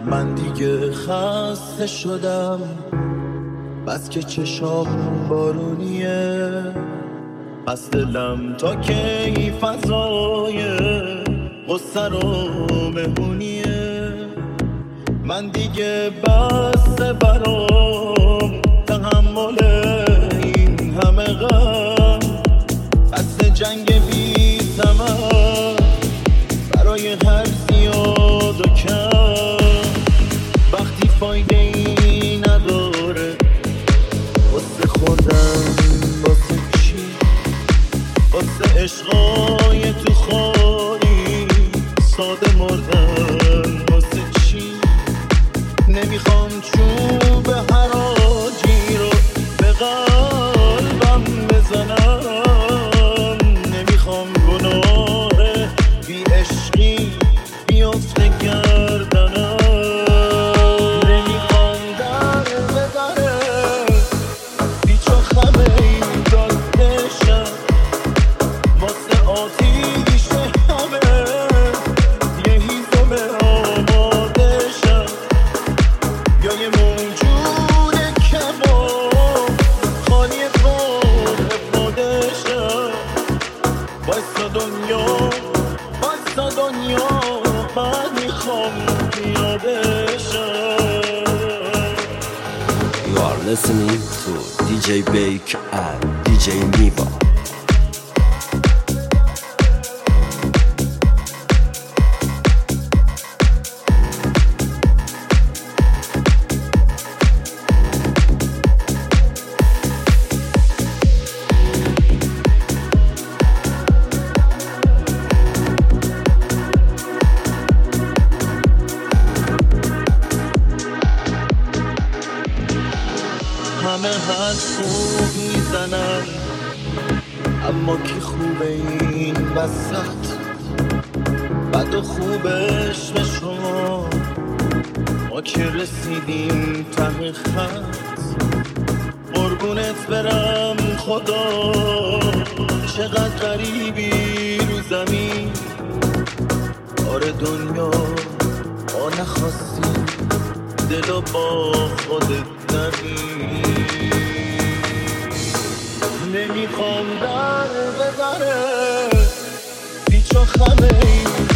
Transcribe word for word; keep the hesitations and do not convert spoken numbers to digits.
من دیگه خسته شدم، بس که چشام بارونیه، پس دلم تا کی فضای غصه رو مهمونیه. من دیگه بس برام تحمل این همه غم، بس جنگ بی ثمر برای هر زیاد و کم. وقتی فایده ای نداره واسه خوردن، واسه چی؟ واسه عشقای تو خالی ساده مردن، واسه چی؟ نمیخوام چوب حراجی رو به قلبم بزنم، نمیخوام گناه بی عشقی بیفته گردنم، نمیخوام در به دره پیچ و خمه این دادشم، واسه آتیش همه یه هیزم آمادشم، یا یه موجود کباب خالی بار خودشم. وایسا دنیا، وایسا دنیا، من میخوام یادشم. You are listening to دی جی Bake and دی جی Niva. همه حد خوب میزنن، اما کی خوبه این وسط؟ بد و خوبش به شما، ما که رسیدیم ته خط. قربونت برم خدا، چقدر غریبی رو زمین. آره دنیا ما نخواستیم دلو با خودت نبین. نمیخوام در به دره پیچ و خمه این